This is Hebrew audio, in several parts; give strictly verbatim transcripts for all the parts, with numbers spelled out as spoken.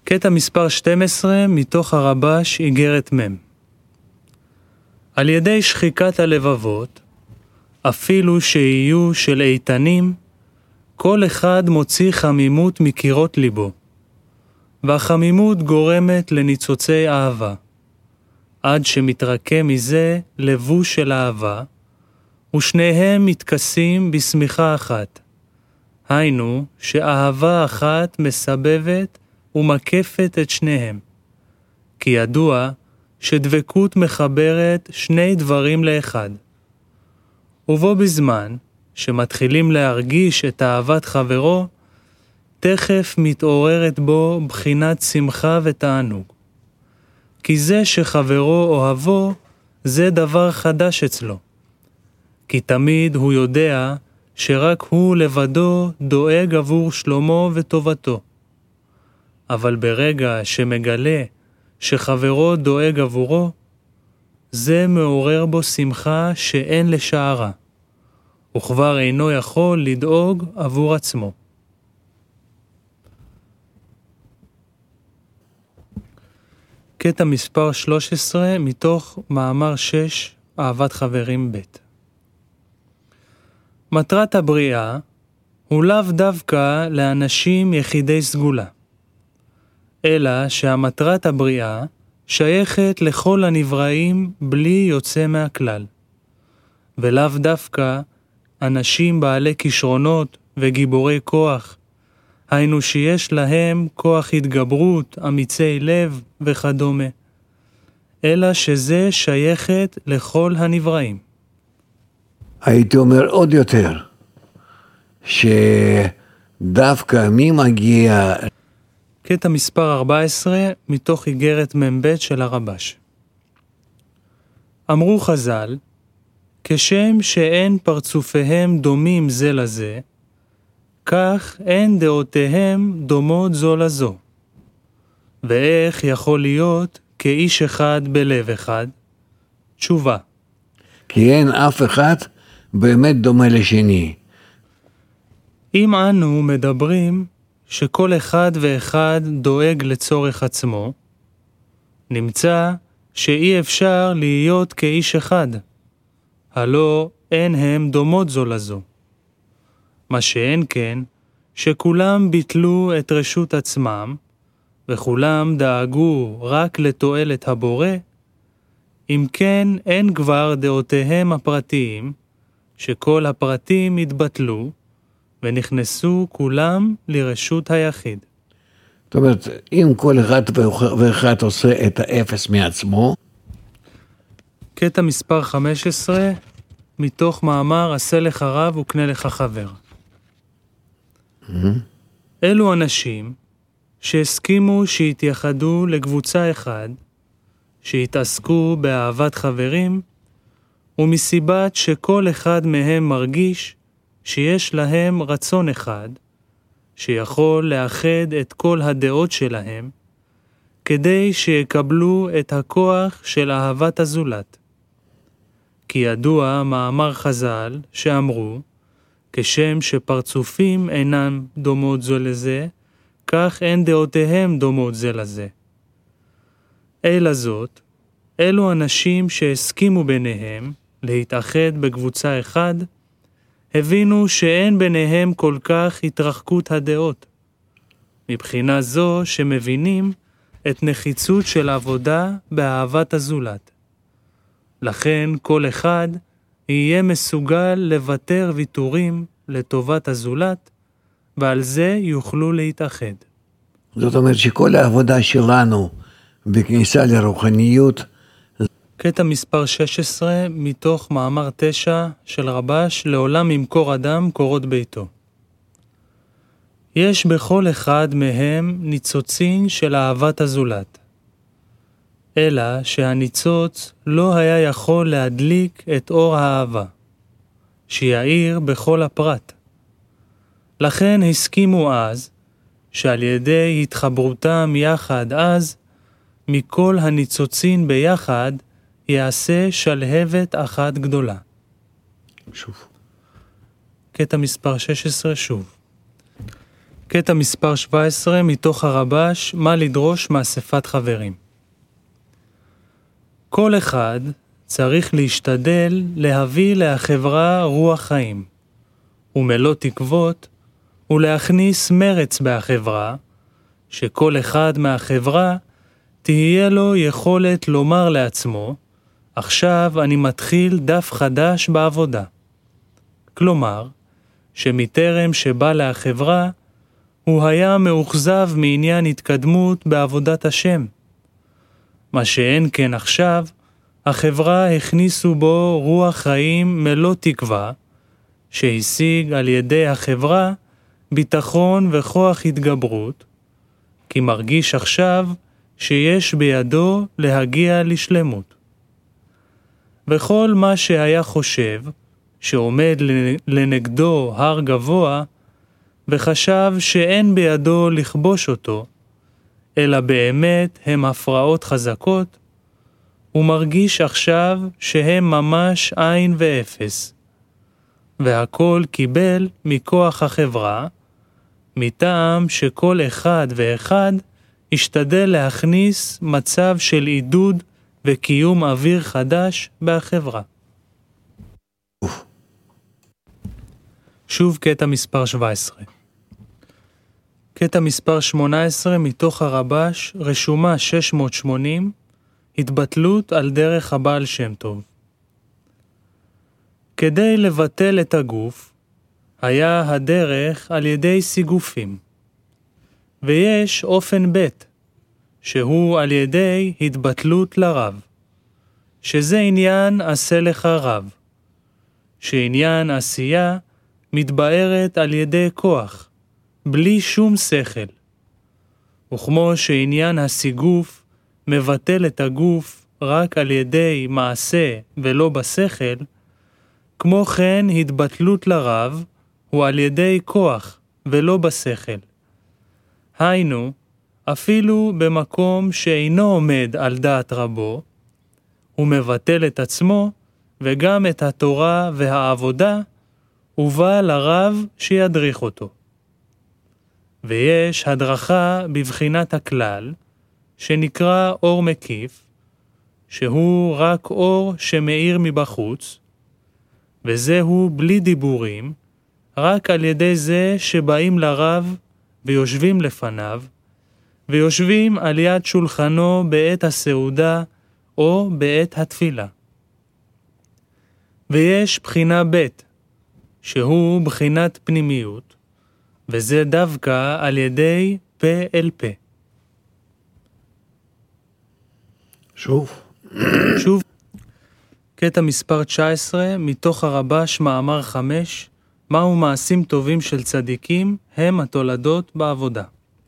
קטע מספר שתים עשרה מתוך הרבש איגרת מם. על ידי שחיקת הלבבות, אפילו שיהיו של איתנים, כל אחד מוציא חמימות מקירות ליבו, והחמימות גורמת לניצוצי אהבה, עד שמתרקם מזה לבוש של אהבה, ושניהם מתכסים בשמיכה אחת. היינו שאהבה אחת מסבבת ומקפת את שניהם, כי ידוע שדבקות מחברת שני דברים לאחד. ובו בזמן שמתחילים להרגיש את אהבת חברו, תכף מתעוררת בו בחינת שמחה ותענוג. כי זה שחברו אוהבו, זה דבר חדש אצלו. כי תמיד הוא יודע שרק הוא לבדו דואג עבור שלומו וטובתו. אבל ברגע שמגלה שחברו דואג עבורו, זה מעורר בו שמחה שאין לשערה, וכבר אינו יכול לדאוג עבור עצמו. קטע מספר שלוש עשרה מתוך מאמר שש, אהבת חברים ב'. מטרת הבריאה הוא לאו דווקא לאנשים יחידי סגולה, אלא שהמטרת הבריאה שייכת לכל הנבראים בלי יוצא מהכלל, ולאו דווקא אנשים בעלי כישרונות וגיבורי כוח, היינו שיש להם כוח התגברות, אמיצי לב וכדומה, אלא שזה שייכת לכל הנבראים. הייתי אומר עוד יותר, שדווקא מי מגיע... קטע מספר ארבע עשרה מתוך איגרת מ"ב של הרבש. אמרו חז"ל, כשם שאין פרצופיהם דומים זה לזה, כך אין דעותיהם דומות זו לזו. ואיך יכול להיות כאיש אחד בלב אחד? תשובה. כי אין אף אחד באמת דומה לשני. אם אנו מדברים שכל אחד ואחד דואג לצורך עצמו, נמצא שאי אפשר להיות כאיש אחד, הלא אין הם דומות זו לזו. מה שאין כן, שכולם ביטלו את רשות עצמם, וכולם דאגו רק לתועלת הבורא, אם כן אין כבר דעותיהם הפרטיים, שכל הפרטים התבטלו, ונכנסו כולם לרשות היחיד. זאת אומרת, אם כל אחד ואחד עושה את האפס מעצמו. קטע מספר חמש עשרה, מתוך מאמר עשה לך רב וקנה לך חבר. Mm-hmm. אלו אנשים שהסכימו שהתייחדו לקבוצה אחד, שהתעסקו באהבת חברים, ומסיבת שכל אחד מהם מרגיש שיש להם רצון אחד, שיכול לאחד את כל הדעות שלהם, כדי שיקבלו את הכוח של אהבת הזולת. כי ידוע מאמר חז"ל שאמרו, כשם שפרצופים אינם דומות זו לזה, כך אין דעותיהם דומות זה לזה. אלא זאת, אלו אנשים שהסכימו ביניהם להתאחד בקבוצה אחד, הבינו שאין ביניהם כל כך התרחקות הדעות, מבחינה זו שמבינים את נחיצות של עבודה באהבת הזולת. לכן כל אחד יהיה מסוגל לוותר ויתורים לטובת הזולת, ועל זה יוכלו להתאחד. זאת אומרת שכל העבודה שלנו בכניסה לרוחניות. קטע מספר שש עשרה מתוך מאמר תשע של רבש, לעולם ימכור אדם קורות ביתו. יש בכל אחד מהם ניצוצין של אהבת הזולת, אלא שהניצוץ לא היה יכול להדליק את אור האהבה, שיעיר בכל הפרט. לכן הסכימו אז, שעל ידי התחברותם יחד אז, מכל הניצוצין ביחד, יעשה שלהבת אחת גדולה. שוב. קטע מספר שש עשרה שוב. קטע מספר שבע עשרה מתוך הרבש, מה לדרוש מאספת חברים. כל אחד צריך להשתדל להביא לחברה רוח חיים, ומלוא תקוות, ולהכניס מרץ בחברה, שכל אחד מהחברה תהיה לו יכולת לומר לעצמו, עכשיו אני מתחיל דף חדש בעבודה. כלומר, שמטרם שבא לחברה, הוא היה מאוכזב מעניין התקדמות בעבודת השם. מה שאין כן עכשיו, החברה הכניסו בו רוח חיים מלוא תקווה, שהשיג על ידי החברה ביטחון וכוח התגברות, כי מרגיש עכשיו שיש בידו להגיע לשלמות. וכל מה שהיה חושב, שעומד לנגדו הר גבוה, וחשב שאין בידו לכבוש אותו, אלא באמת הם הפרעות חזקות, הוא מרגיש עכשיו שהם ממש עין ואפס, והכל קיבל מכוח החברה, מטעם שכל אחד ואחד השתדל להכניס מצב של עידוד וקיום אוויר חדש בחברה. שוב קטע מספר שבע עשרה. קטע מספר שמונה עשרה מתוך הרבש, רשומה שש מאות שמונים, התבטלות על דרך הבעל שם טוב. כדי לבטל את הגוף, היה הדרך על ידי סיגופים. ויש אופן ב' שהוא על ידי התבטלות לרב, שזה עניין עשה לך רב, שעניין עשייה מתבארת על ידי כוח, בלי שום שכל. וכמו שעניין הסיגוף מבטל את הגוף רק על ידי מעשה ולא בשכל, כמו כן התבטלות לרב הוא על ידי כוח ולא בשכל. היינו, אפילו במקום שאינו עומד על דעת רבו, הוא מבטל את עצמו וגם את התורה והעבודה, ובא לרב שידריך אותו. ויש הדרכה בבחינת הכלל, שנקרא אור מקיף, שהוא רק אור שמאיר מבחוץ, וזהו בלי דיבורים, רק על ידי זה שבאים לרב ויושבים לפניו, ויושבים על יד שולחנו בעת הסעודה או בעת התפילה. ויש בחינה ב' שהוא בחינת פנימיות, וזה דווקא על ידי פה אל פה. שוב. שוב, קטע מספר תשע עשרה מתוך הרבש מאמר חמש, מהו מעשים טובים של צדיקים הם התולדות בעבודה.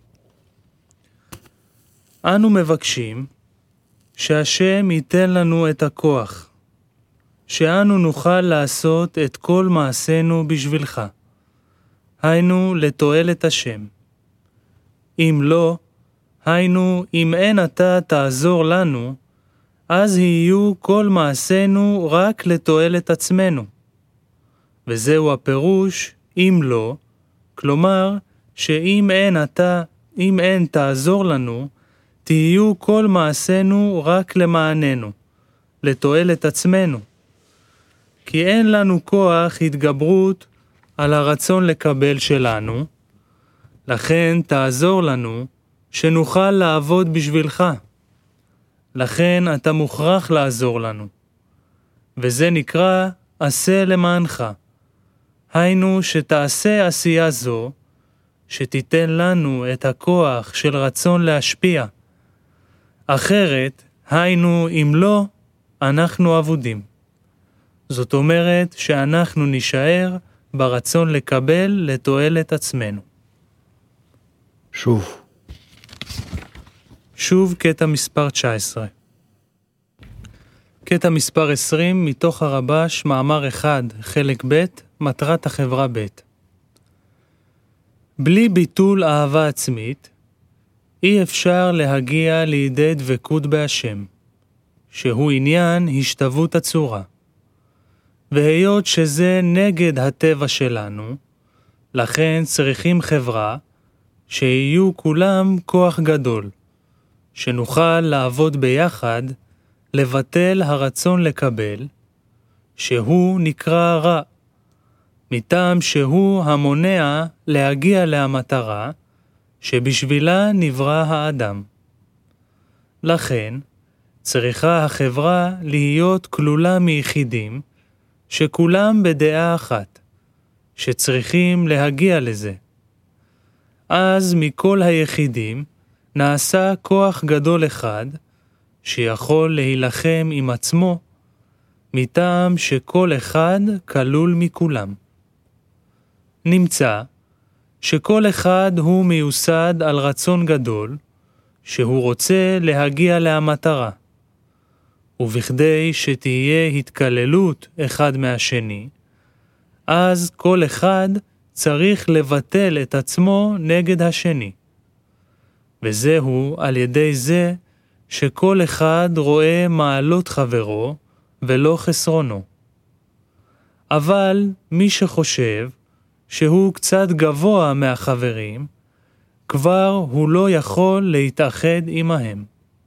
אנו מבקשים שהשם ייתן לנו את הכוח, שאנו נוכל לעשות את כל מעשינו בשבילך, היינו לתועלת השם. אם לא, היינו אם אין אתה תעזור לנו, אז יהיו כל מעשינו רק לתועלת עצמנו. וזהו הפירוש אם לא, כלומר שאם אין אתה, אם אין תעזור לנו, תהיו כל מעשינו רק למעננו, לתועלת עצמנו. כי אין לנו כוח התגברות על הרצון לקבל שלנו, לכן תעזור לנו שנוכל לעבוד בשבילך. לכן אתה מוכרח לעזור לנו. וזה נקרא עשה למענך. היינו שתעשה עשייה זו, שתיתן לנו את הכוח של רצון להשפיע. אחרת, היינו אם לא, אנחנו עבודים. זאת אומרת שאנחנו נשאר ברצון לקבל לתועלת עצמנו. שוב. שוב קטע מספר תשע עשרה. קטע מספר עשרים מתוך הרבש מאמר אחד חלק ב' מטרת החברה ב'. בלי ביטול אהבה עצמית, אי אפשר להגיע לידי דבקות בהשם, שהוא עניין השתוות הצורה. והיות שזה נגד הטבע שלנו, לכן צריכים חברה שיהיו כולם כוח גדול, שנוכל לעבוד ביחד, לבטל הרצון לקבל, שהוא נקרא רע, מטעם שהוא המונע להגיע למטרה, שבשבילה נברא האדם. לכן, צריכה החברה להיות כלולה מיחידים, שכולם בדעה אחת, שצריכים להגיע לזה. אז מכל היחידים נעשה כוח גדול אחד, שיכול להילחם עם עצמו, מטעם שכל אחד כלול מכולם. נמצא שכל אחד הוא מיוסד על רצון גדול, שהוא רוצה להגיע למטרה, ובכדי שתהיה התקללות אחד מהשני, אז כל אחד צריך לבטל את עצמו נגד השני. וזהו על ידי זה שכל אחד רואה מעלות חברו ולא חסרונו. אבל מי שחושב שהוא קצת גבוה מהחברים, כבר הוא לא יכול להתאחד עמהם.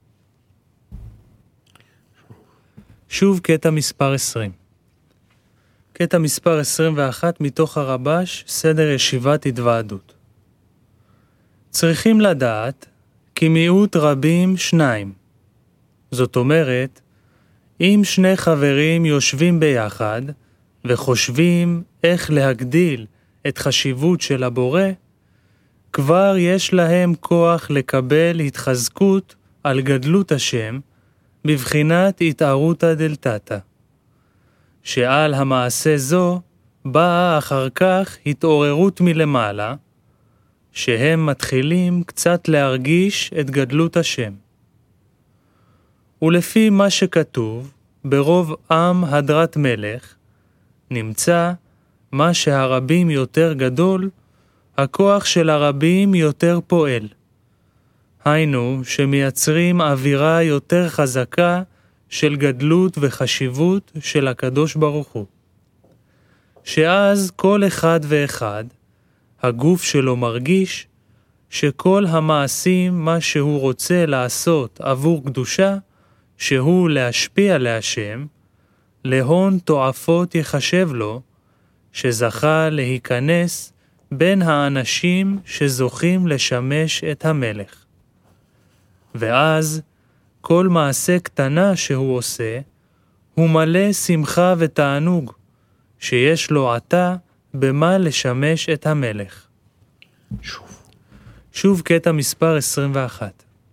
שוב קטע מספר עשרים. קטע מספר עשרים ואחת מתוך הרבש, סדר ישיבת התוועדות. צריכים לדעת כי מיעוט רבים שניים. זאת אומרת, אם שני חברים יושבים ביחד וחושבים איך להגדיל את חשיבות של הבורא, כבר יש להם כוח לקבל התחזקות על גדלות השם בבחינת התערותא דלתתא, שעל המעשה זו באה אחר כך התעוררות מלמעלה, שהם מתחילים קצת להרגיש את גדלות השם. ולפי מה שכתוב ברוב עם הדרת מלך, נמצא מה שהרבים יותר גדול, הכוח של הרבים יותר פועל. היינו שמייצרים אווירה יותר חזקה של גדלות וחשיבות של הקדוש ברוך הוא. שאז כל אחד ואחד, הגוף שלו מרגיש שכל המעשים מה שהוא רוצה לעשות עבור קדושה, שהוא להשפיע להשם, להון תועפות יחשב לו, שזכה להיכנס בין האנשים שזוכים לשמש את המלך. ואז כל מעשה קטנה שהוא עושה, הוא מלא שמחה ותענוג, שיש לו עתה במה לשמש את המלך. שוב. שוב קטע מספר עשרים ואחת.